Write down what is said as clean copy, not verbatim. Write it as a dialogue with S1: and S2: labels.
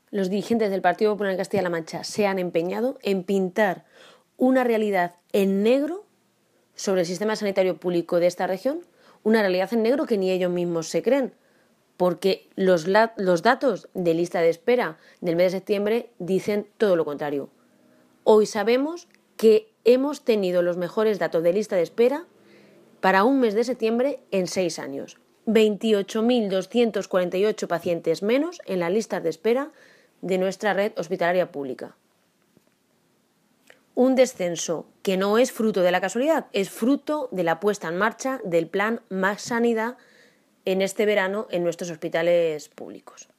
S1: los dirigentes del Partido Popular en Castilla-La Mancha se han empeñado en pintar una realidad en negro sobre el sistema sanitario público de esta región, una realidad en negro que ni ellos mismos se creen, porque los datos de lista de espera del mes de septiembre dicen todo lo contrario. Hoy sabemos que hemos tenido los mejores datos de lista de espera para un mes de septiembre en 6 años. 28.248 pacientes menos en las listas de espera de nuestra red hospitalaria pública. Un descenso que no es fruto de la casualidad, es fruto de la puesta en marcha del plan Más Sanidad en este verano en nuestros hospitales públicos.